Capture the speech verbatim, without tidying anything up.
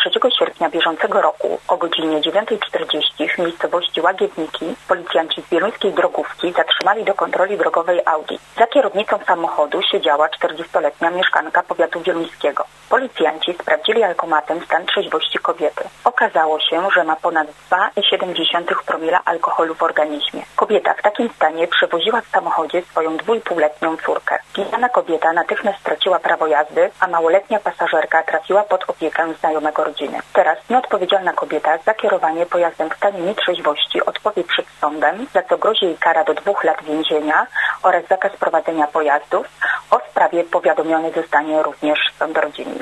trzeciego sierpnia bieżącego roku o godzinie dziewiątej czterdzieści w miejscowości Łagiewniki policjanci z bieluńskiej drogówki zatrzymali do kontroli drogowej Audi. Za kierownicą samochodu siedziała czterdziestoletnia mieszkanka powiatu wieluńskiego. Policjanci sprawdzili alkomatem stan trzeźwości kobiety. Okazało się, że ma ponad dwa i siedem dziesiątych promila alkoholu w organizmie. Kobieta w takim stanie przewoziła w samochodzie swoją dwójpółletnią córkę. Pijana kobieta natychmiast straciła prawo jazdy, a małoletnia pasażerka trafiła pod opiekę znajomego rodziny. Teraz nieodpowiedzialna kobieta za kierowanie pojazdem w stanie nietrzeźwości odpowie przed sądem, za co grozi jej kara do dwóch lat więzienia oraz zakaz prowadzenia pojazdów. O sprawie powiadomiony zostanie również sąd rodzinny.